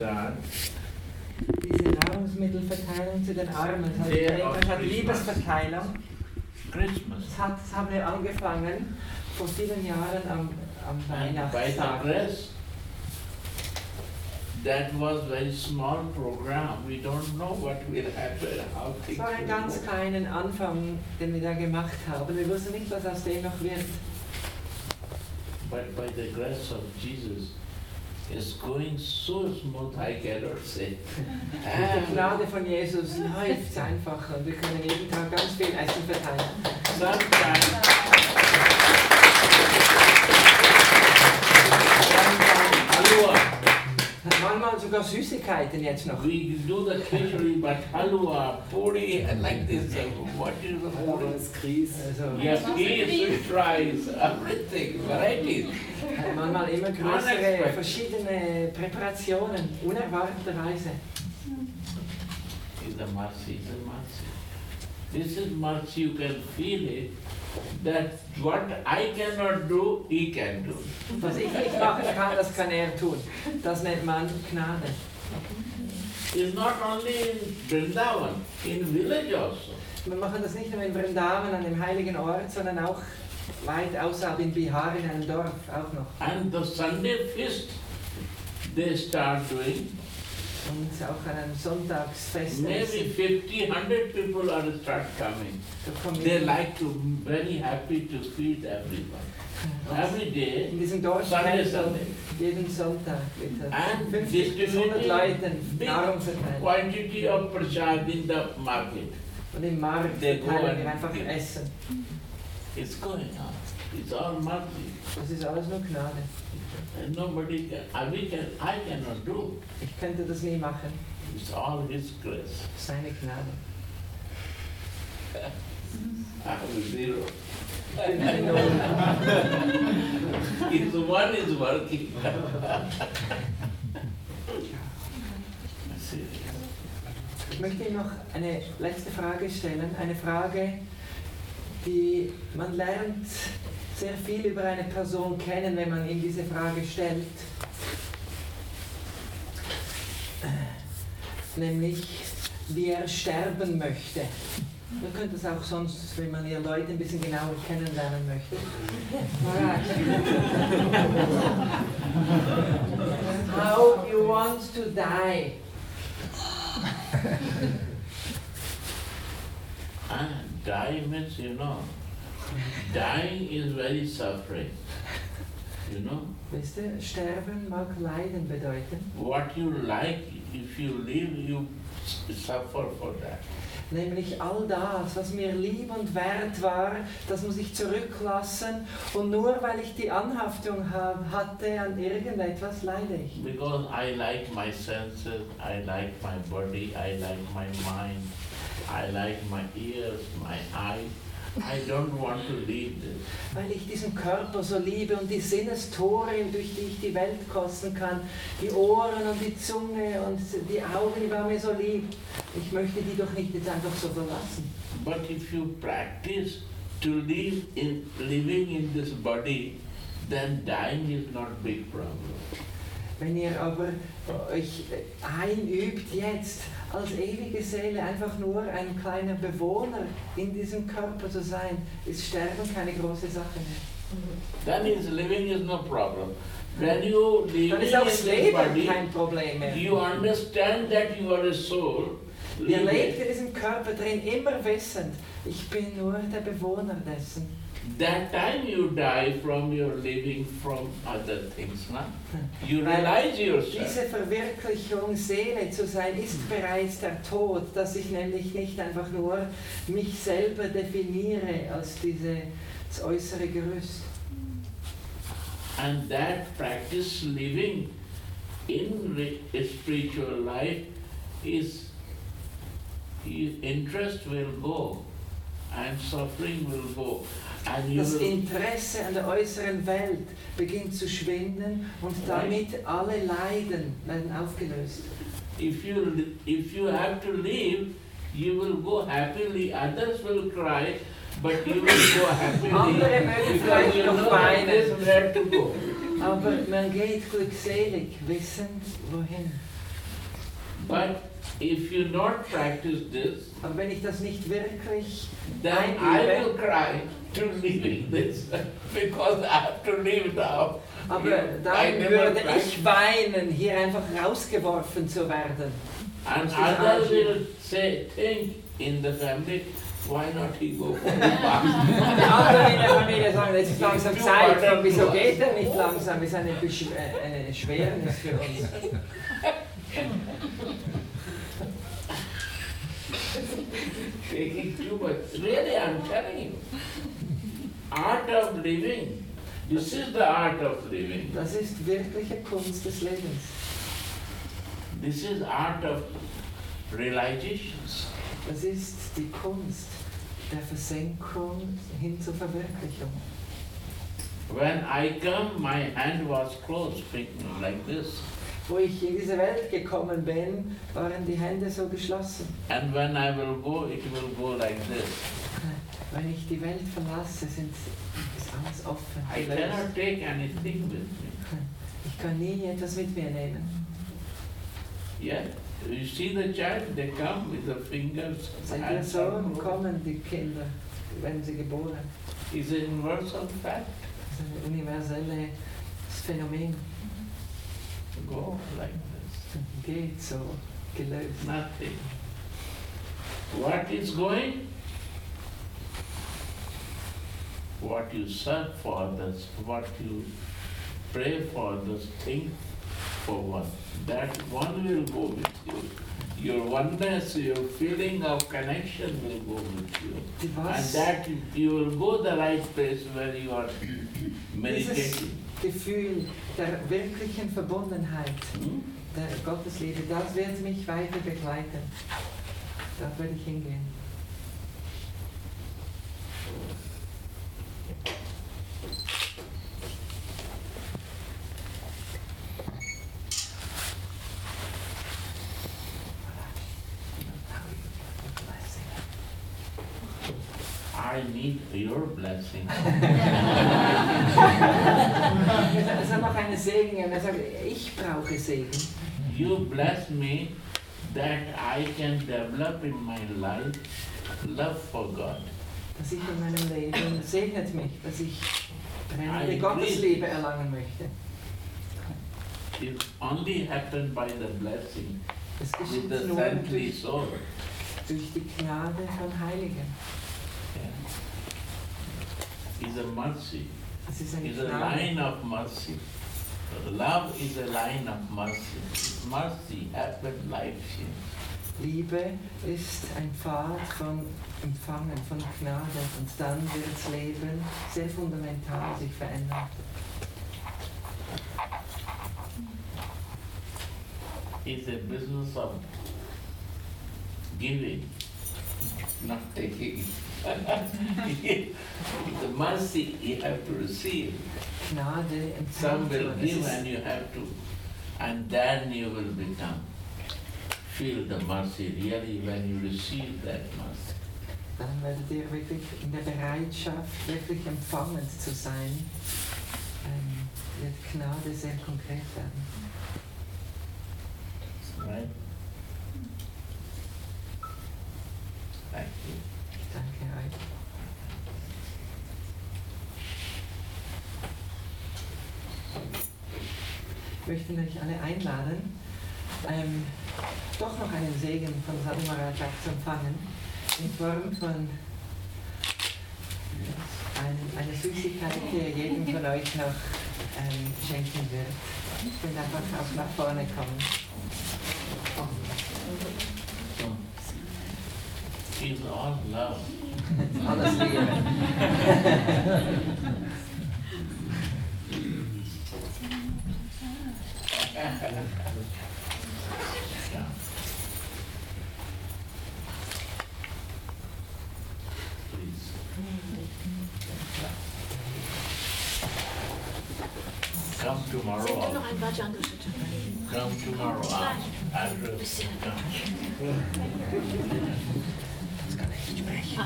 Diese Nahrungsmittelverteilung zu den Armen, das hat Liebesverteilung. Christmas. Das haben wir angefangen vor vielen Jahren am Weihnachtstag. That was very small program. We don't know what will happen, how Es things war ein ganz will go. kleinen Anfang, den wir da gemacht haben. Wir wussten nicht, was aus dem noch wird. But by the grace of Jesus, it's going so smooth, I cannot say. Mit der Gnade von Jesus läuft es einfach und wir können jeden Tag ganz viel Essen verteilen. Sometimes Manchmal sogar Süßigkeiten jetzt noch. we do the khichdi, but halwa, puri, and like this. What is the puri? Also, Yes, sweet rice, everything, varieties. manchmal immer größere, verschiedene Präparationen, unerwarteterweise. Is the mercy, the mercy. This is mercy, you can feel it, that what I cannot do, he can do. Was ich nicht machen kann, das kann er tun. Das nennt man Gnade. It's not only in Vrindavan, in village also. Wir machen das nicht nur in Vrindavan, an dem heiligen Ort, sondern auch weit außerhalb in Bihar, in einem Dorf auch noch. And the Sunday feast, they start doing. Und auch an einem Sonntagsfest. Maybe 50, 100 people are start coming. Da kommen They like to, very happy to feed everyone. Every day, in diesem Dorf Sunday, Sunday. jeden Sonntag mit And 50 bis 100 Leuten big Nahrung verteilen. quantity of prasad in the market. Und im Markt They go verteilen and wir einfach give. Essen. It's going on. It's all mercy. Das ist alles nur Gnade. And nobody can, I cannot do. Ich könnte das nie machen. It's all His grace. Seine Gnade. I have zero. Ich bin eine Null. If one is working. Ich möchte Ihnen noch eine letzte Frage stellen. Eine Frage, die man lernt sehr viel über eine Person kennen, wenn man ihm diese Frage stellt. Nämlich, wie er sterben möchte. Man könnte es auch sonst, wenn man ihr Leute ein bisschen genauer kennenlernen möchte. How you want to die. And die means, dying is very suffering. Wisst ihr, sterben mag Leiden bedeuten. What you like, if you live, you suffer for that. Nämlich all das, was mir lieb und wert war, das muss ich zurücklassen. Und nur weil ich die Anhaftung hatte an irgendetwas, leide ich. Because I like my senses, I like my body, I like my mind, I like my ears, my eyes. I don't want to leave this. Weil ich diesen Körper so liebe und die Sinnestore, durch die ich die Welt kosten kann, die Ohren und die Zunge und die Augen, die waren mir so lieb. Ich möchte die doch nicht jetzt einfach so verlassen. But if you practice to living in this body, then dying is not a big problem. Wenn ihr aber euch einübt jetzt als ewige Seele einfach nur ein kleiner Bewohner in diesem Körper zu sein, ist Sterben keine große Sache mehr. Then living is no problem. When you live Dann in ist auch this das Leben body, kein Problem mehr. you understand that you are a soul. Ihr living. lebt in diesem Körper drin, immer wissend, ich bin nur der Bewohner dessen. That time you die from your living from other things, no? You realize yourself. Diese Verwirklichung, Seele zu sein, ist bereits der Tod, dass ich nämlich nicht einfach nur mich selber definiere als das äußere Gerüst. And that practice living in a spiritual life is interest will go and suffering will go. And you Das will, Interesse an der äußeren Welt beginnt zu schwinden und damit alle Leiden werden aufgelöst. if you have to live, you will go happily, others will cry, but you will go happily Andere mögen because vielleicht you noch know weinen. where to go. Aber man geht glückselig, wissend wohin. But if you not practice this, Aber wenn ich das nicht wirklich then I will einübe, cry to leaving this because I have to leave now. aber I dann never würde practice. ich weinen, hier einfach rausgeworfen zu werden. And This is others actually- will say, think in the family, why not he go for the fast? Die anderen in der Familie sagen, jetzt ist langsam Zeit, aber wieso geht er nicht langsam? Ist eine Schwernis für uns. Taking too much. Really, I'm telling you. Art of living. This is the art of living. Das ist wirkliche Kunst des Lebens. This is art of realization. Das ist die Kunst der Versenkung hin zur Verwirklichung. When I come, my hand was closed, like this. Wo ich in diese Welt gekommen bin, waren die Hände so geschlossen. And when I will go, it will go like this. Wenn ich die Welt verlasse, ist alles offen. I cannot take anything with me. Ich kann nie etwas mit mir nehmen. Yeah, you see the child, they come with the fingers. Seht ihr hands so, are moving. kommen die Kinder, werden sie geboren. It's a universal fact. Das ist ein universelles Phänomen. Go like this. Geht so, gelöst. Nothing. What is going? What you search for, others, what you pray for, others, think for one. That one will go with you. Your oneness, your feeling of connection will go with you. And Was that you will go the right place where you are dieses meditating. Gefühl der wirklichen Verbundenheit, Hmm? der Gottesliebe, das wird mich weiter begleiten. Da werde ich hingehen. I need your blessing. Es hat noch eine Segen und er sagt, ich brauche Segen. You bless me that I can develop in my life love for God. Dass ich in meinem Leben segnet mich, dass ich brennende I Gottesliebe erlangen möchte. It only happened by the blessing Das with geschieht the nur saintly durch, soul. durch die Gnade von Heiligen. Yeah. Is a mercy. Das ist eine Is a Gnade. line of mercy. Love is a line of mercy. Mercy happened life change. Liebe ist ein Pfad von Empfangen, von Gnade und dann wird das Leben sehr fundamental sich verändern. It's a business of giving, not taking. The mercy you have to receive. Gnade Some empfangen. will Es give ist, and you have to, and then you will become. Feel the mercy really when you receive that mercy. dann werdet ihr wirklich in der Bereitschaft, wirklich empfangend zu sein, wird Gnade sehr konkret werden. Right? Thank you. Danke euch. Ich möchte euch alle einladen, doch noch einen Segen von Sadhu Maharaj zu empfangen, in Form von einer Süßigkeit, die er jedem von euch noch schenken wird. Ich will einfach auch nach vorne kommen. He's all love. Alles Liebe. Yeah. Please. Come tomorrow. Sind wir noch ein paar Jungle Come tomorrow after. Jetzt kann ich sprechen.